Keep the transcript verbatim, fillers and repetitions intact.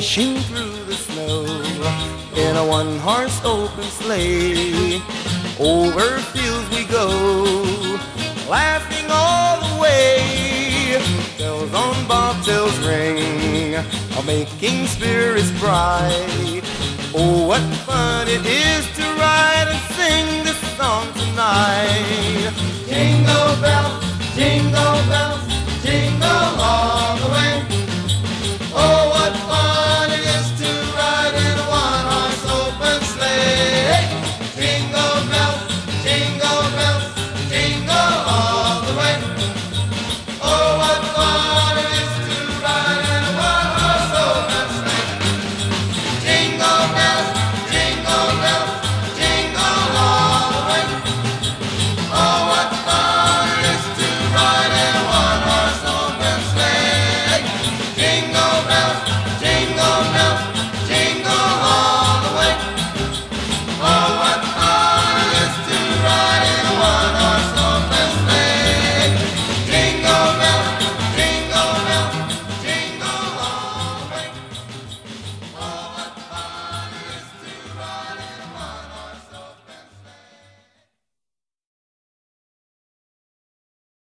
dashing through the snow in a one-horse open sleigh. Over fields we go, laughing all the way. Bells on bobtails ring, making spirits bright. Oh, what fun it is to ride and sing this song tonight. Jingle bells, jingle bells, jingle all